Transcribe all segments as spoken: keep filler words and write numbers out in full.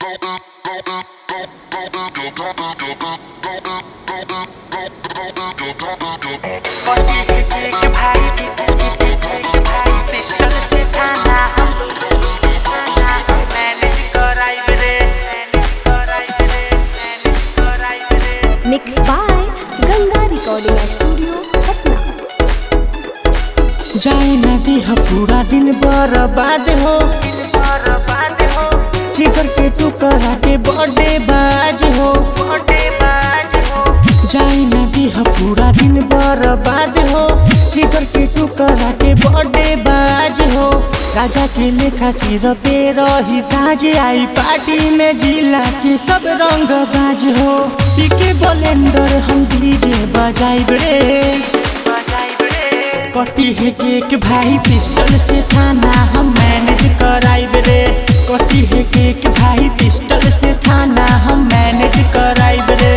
Mixed by Ganga Recording Studio, Patna. जाए नदी ह पूरा दिन बर्बाद हो, चिकर के तू करा के बर्थडे बाज हो। जाए नदी ह पूरा दिन बर्बाद हो, चिकर के तू करा के बर्थडे बाज हो। राजा के लेखा सिर पे रही ताज, आई पार्टी में जिला के सब रंग बाज हो। पीके ब्लेंडर हम डीजे बजाई रे, कटी है केक भाई पिस्टल से थाना हम मैनेज कराइब रे। कटी है केक भाई पिस्टल से थाना हम मैनेज कराइब रे।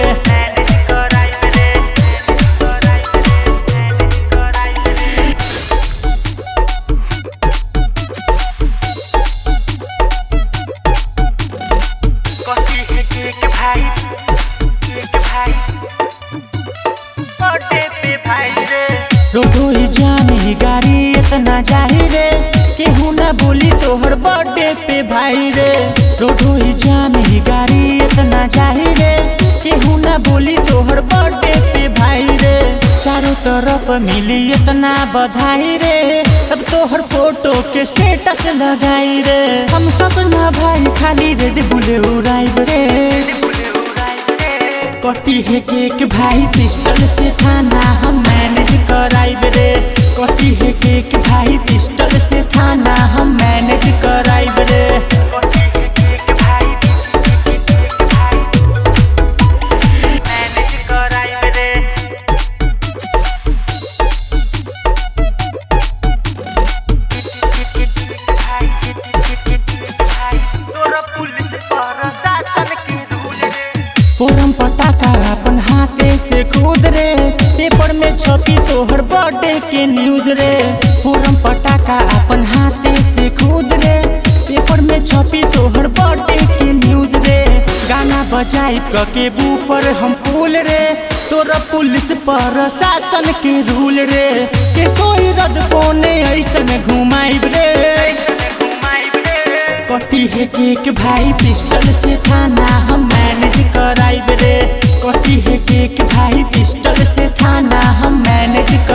कटी है केक भाई, केक भाई बर्थडे पे भाई रे। रोडो जाम ही गाड़ी इतना जाही रे, केहू ना बोली तोहर बर्थडे पे भाई रे। रोडो जाम ही गाड़ी इतना जाही रे, केहू ना बोली तोहर बर्थडे पे भाई रे। चारों तरफ मिली इतना बधाई रे, सब तोहर फोटो के स्टेटस लगाई रे। हम सब ना भाई खाली रेड बुल उड़ाइब रे। कटी है केक भाई पिस्टल से थाना हम मैनेज कराइब रे। कटी है केक भाई पिस्टल से थाना हम मैनेज कराइब रे। कटी है केक भाई, केक भाई मैनेज कराइब रे। तोरा पुलिस प्रशासन की रूल रे। फोरम पटाखा अपन हाथे से खुद रे, पेपर में छपी तोहर बर्थडे के न्यूज रे। फोरम पटाखा अपन हाथे से खुद रे, पेपर में छपी तोहर बर्थडे के न्यूज रे। गाना बजाई के बूफर हम फूल रे, तोरा पुलिस प्रशासन के रूल रे। के सोई रद कोने ऐसन घुमाइब रे। कटी है केक भाई पिस्टल से थाना हम मैनेज कराइब रे। कटी है केक भाई पिस्टल से थाना हम मैनेज